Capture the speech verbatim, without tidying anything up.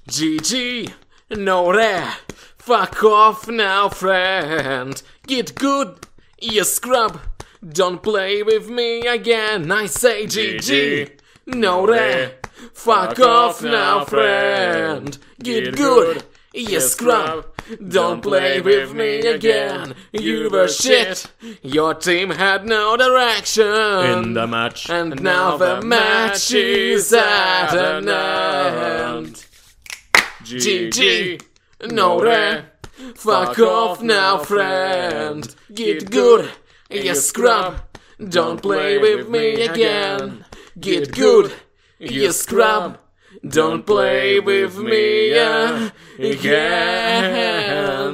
G G, no there. Fuck off now, friend. Get good, you scrub. Don't play with me again. I say G G, no there. Fuck off now, friend. Get good, you scrub. Don't play with me again. You were shit. Your team had no direction in the match, and, and now the match is at an end. G G, no there. Fuck off now, friend. Get good, you scrub. Don't play with me again. Get good, you scrub. Don't play with me again.